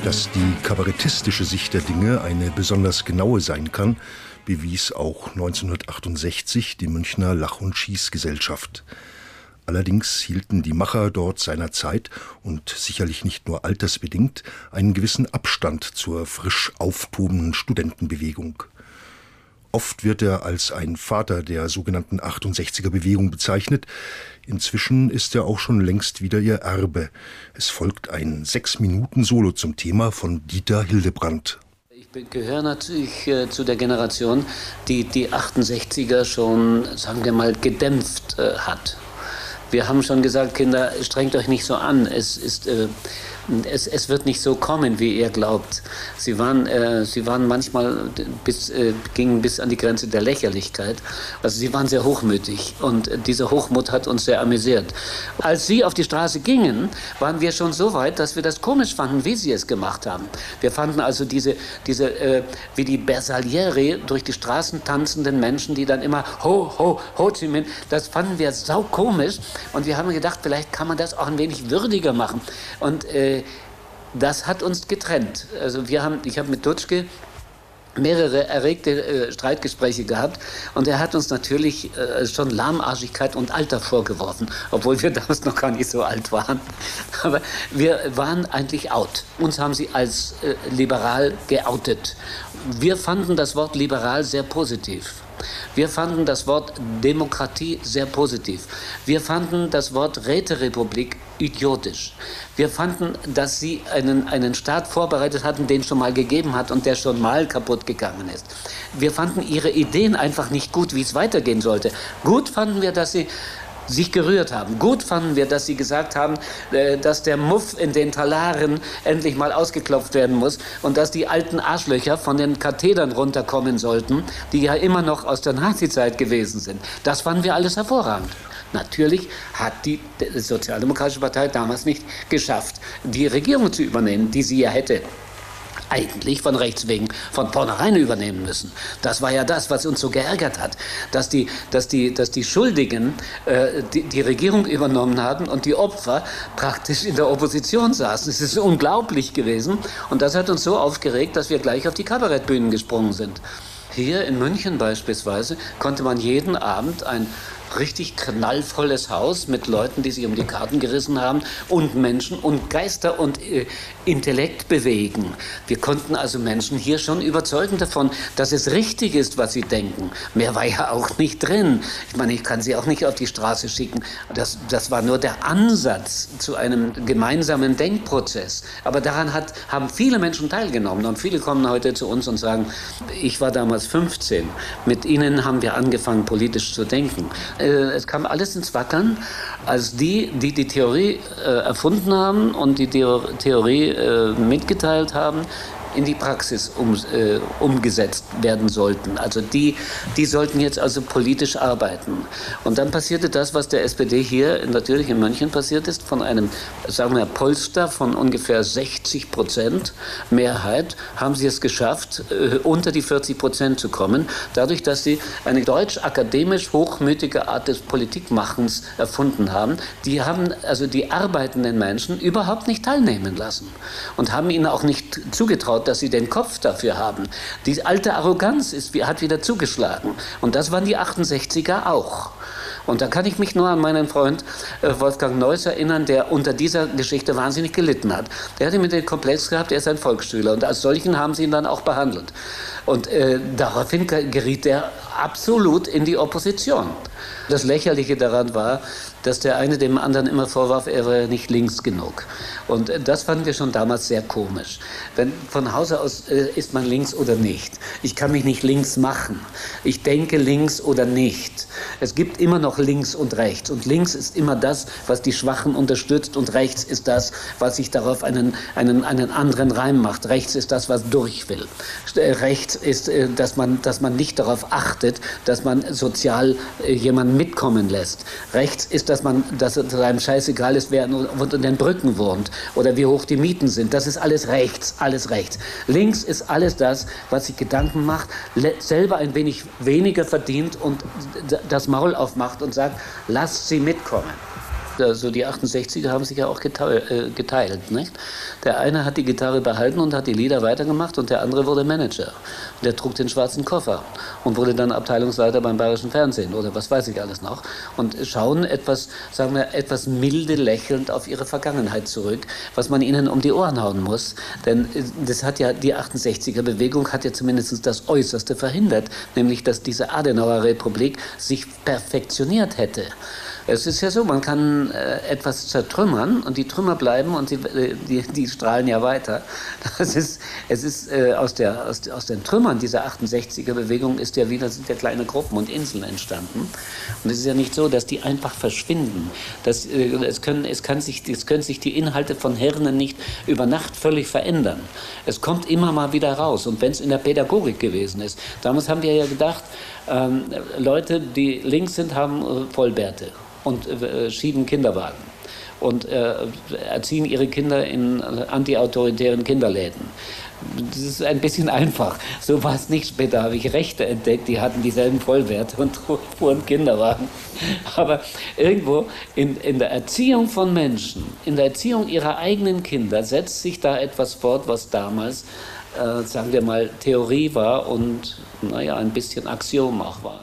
Dass die kabarettistische Sicht der Dinge eine besonders genaue sein kann, bewies auch 1968 die Münchner Lach- und Schießgesellschaft. Allerdings hielten die Macher dort seinerzeit und sicherlich nicht nur altersbedingt einen gewissen Abstand zur frisch auftobenden Studentenbewegung. Oft wird er als ein Vater der sogenannten 68er-Bewegung bezeichnet. Inzwischen ist er auch schon längst wieder ihr Erbe. Es folgt ein 6-Minuten-Solo zum Thema von Dieter Hildebrandt. Ich gehöre natürlich zu der Generation, die die 68er schon, sagen wir mal, gedämpft hat. Wir haben schon gesagt, Kinder, strengt euch nicht so an. Es wird nicht so kommen, wie ihr glaubt. Sie waren manchmal gingen bis an die Grenze der Lächerlichkeit. Also sie waren sehr hochmütig und diese Hochmut hat uns sehr amüsiert. Als sie auf die Straße gingen, waren wir schon so weit, dass wir das komisch fanden, wie sie es gemacht haben. Wir fanden also diese wie die Bersaglieri durch die Straßen tanzenden Menschen, die dann immer Ho Chi Minh, das fanden wir saukomisch. Und wir haben gedacht, vielleicht kann man das auch ein wenig würdiger machen. Und das hat uns getrennt. Also ich habe mit Dutschke mehrere erregte Streitgespräche gehabt und er hat uns natürlich schon Lahmarschigkeit und Alter vorgeworfen, obwohl wir damals noch gar nicht so alt waren. Aber wir waren eigentlich out. Uns haben sie als liberal geoutet. Wir fanden das Wort liberal sehr positiv. Wir fanden das Wort Demokratie sehr positiv. Wir fanden das Wort Räterepublik idiotisch. Wir fanden, dass sie einen Staat vorbereitet hatten, den es schon mal gegeben hat und der schon mal kaputt gegangen ist. Wir fanden ihre Ideen einfach nicht gut, wie es weitergehen sollte. Gut fanden wir, dass sie sich gerührt haben. Gut fanden wir, dass sie gesagt haben, dass der Muff in den Talaren endlich mal ausgeklopft werden muss und dass die alten Arschlöcher von den Kathedern runterkommen sollten, die ja immer noch aus der Nazizeit gewesen sind. Das fanden wir alles hervorragend. Natürlich hat die Sozialdemokratische Partei damals nicht geschafft, die Regierung zu übernehmen, die sie ja hätte eigentlich von rechts wegen von vornherein übernehmen müssen. Das war ja das, was uns so geärgert hat, dass die Schuldigen die Regierung übernommen haben und die Opfer praktisch in der Opposition saßen. Es ist unglaublich gewesen und das hat uns so aufgeregt, dass wir gleich auf die Kabarettbühnen gesprungen sind. Hier in München beispielsweise konnte man jeden Abend ein richtig knallvolles Haus mit Leuten, die sich um die Karten gerissen haben und Menschen und Geister und Intellekt bewegen. Wir konnten also Menschen hier schon überzeugen davon, dass es richtig ist, was sie denken. Mehr war ja auch nicht drin. Ich meine, ich kann sie auch nicht auf die Straße schicken. Das war nur der Ansatz zu einem gemeinsamen Denkprozess. Aber daran haben viele Menschen teilgenommen und viele kommen heute zu uns und sagen, ich war damals 15. Mit ihnen haben wir angefangen, politisch zu denken. Es kam alles ins Wackeln, als die Theorie erfunden haben und die Theorie mitgeteilt haben, in die Praxis umgesetzt werden sollten. Also die sollten jetzt also politisch arbeiten. Und dann passierte das, was der SPD hier natürlich in München passiert ist, von einem, sagen wir, Polster von ungefähr 60% Mehrheit, haben sie es geschafft, unter die 40% zu kommen, dadurch, dass sie eine deutsch-akademisch hochmütige Art des Politikmachens erfunden haben. Die haben also die arbeitenden Menschen überhaupt nicht teilnehmen lassen und haben ihnen auch nicht zugetraut, dass sie den Kopf dafür haben. Die alte Arroganz hat wieder zugeschlagen. Und das waren die 68er auch. Und da kann ich mich nur an meinen Freund Wolfgang Neuss erinnern, der unter dieser Geschichte wahnsinnig gelitten hat. Der hatte mit dem Komplex gehabt, er ist ein Volksschüler. Und als solchen haben sie ihn dann auch behandelt. Und daraufhin geriet er absolut in die Opposition. Das Lächerliche daran war, dass der eine dem anderen immer vorwarf, er wäre nicht links genug. Und das fanden wir schon damals sehr komisch. Denn von Hause aus ist man links oder nicht. Ich kann mich nicht links machen. Ich denke links oder nicht. Es gibt immer noch links und rechts. Und links ist immer das, was die Schwachen unterstützt. Und rechts ist das, was sich darauf einen anderen Reim macht. Rechts ist das, was durch will. Rechts ist, dass man nicht darauf achtet, dass man sozial jemanden mitkommen lässt. Rechts ist, dass es einem scheißegal ist, wer unter den Brücken wohnt oder wie hoch die Mieten sind. Das ist alles rechts, alles rechts. Links ist alles das, was sich Gedanken macht, selber ein wenig weniger verdient und das Maul aufmacht und sagt, lasst sie mitkommen. Also die 68er haben sich ja auch geteilt. Nicht? Der eine hat die Gitarre behalten und hat die Lieder weitergemacht und der andere wurde Manager. Der trug den schwarzen Koffer und wurde dann Abteilungsleiter beim Bayerischen Fernsehen oder was weiß ich alles noch. Und schauen etwas, sagen wir, etwas milde lächelnd auf ihre Vergangenheit zurück, was man ihnen um die Ohren hauen muss. Denn das hat ja, die 68er-Bewegung hat ja zumindest das Äußerste verhindert, nämlich dass diese Adenauer-Republik sich perfektioniert hätte. Es ist ja so, man kann etwas zertrümmern und die Trümmer bleiben und die strahlen ja weiter. Es ist aus den Trümmern dieser 68er-Bewegung sind ja kleine Gruppen und Inseln entstanden. Und es ist ja nicht so, dass die einfach verschwinden. Es können sich die Inhalte von Hirnen nicht über Nacht völlig verändern. Es kommt immer mal wieder raus. Und wenn es in der Pädagogik gewesen ist, damals haben wir ja gedacht, Leute, die links sind, haben Vollbärte und schieben Kinderwagen und erziehen ihre Kinder in antiautoritären Kinderläden. Das ist ein bisschen einfach. So war es nicht. Später habe ich Rechte entdeckt, die hatten dieselben Vollwerte und fuhren Kinderwagen. Aber irgendwo in der Erziehung von Menschen, in der Erziehung ihrer eigenen Kinder setzt sich da etwas fort, was damals, sagen wir mal, Theorie war und ein bisschen Axiom auch war.